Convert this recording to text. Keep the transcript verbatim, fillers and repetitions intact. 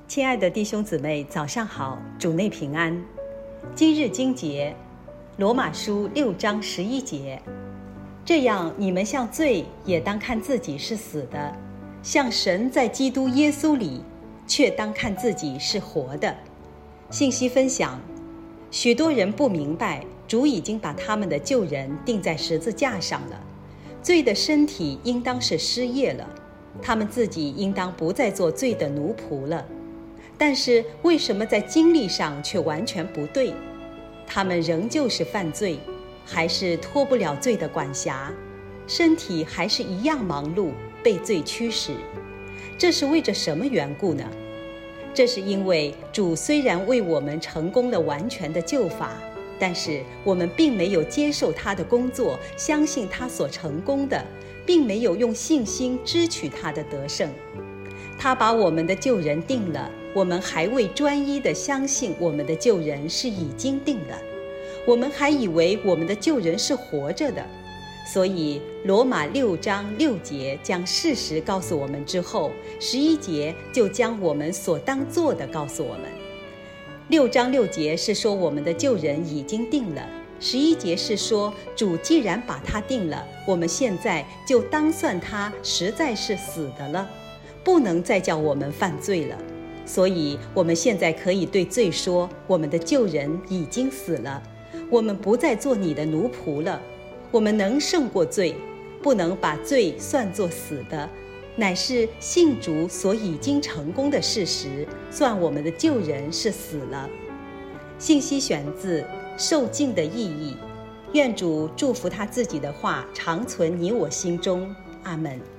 亲爱的弟兄姊妹，早上好，主内平安。今日经节，罗马书六章十一节。这样，你们像罪，也当看自己是死的；像神在基督耶稣里，却当看自己是活的。信息分享：许多人不明白，主已经把他们的旧人钉在十字架上了，罪的身体应当是失业了，他们自己应当不再做罪的奴仆了。但是为什么在经历上却完全不对？他们仍旧是犯罪，还是脱不了罪的管辖，身体还是一样忙碌，被罪驱使。这是为着什么缘故呢？这是因为主虽然为我们成功了完全的救法，但是我们并没有接受他的工作，相信他所成功的，并没有用信心支取他的得胜。他把我们的旧人定了，我们还未专一地相信我们的旧人是已经定了，我们还以为我们的旧人是活着的。所以罗马六章六节将事实告诉我们之后，十一节就将我们所当做的告诉我们。六章六节是说我们的旧人已经定了，十一节是说主既然把他定了，我们现在就当算他实在是死的了，不能再叫我们犯罪了。所以我们现在可以对罪说，我们的旧人已经死了，我们不再做你的奴仆了，我们能胜过罪，不能把罪算作死的，乃是信主所已经成功的事实，算我们的旧人是死了。信息选自受尽的意义。愿主祝福他自己的话常存你我心中。阿们。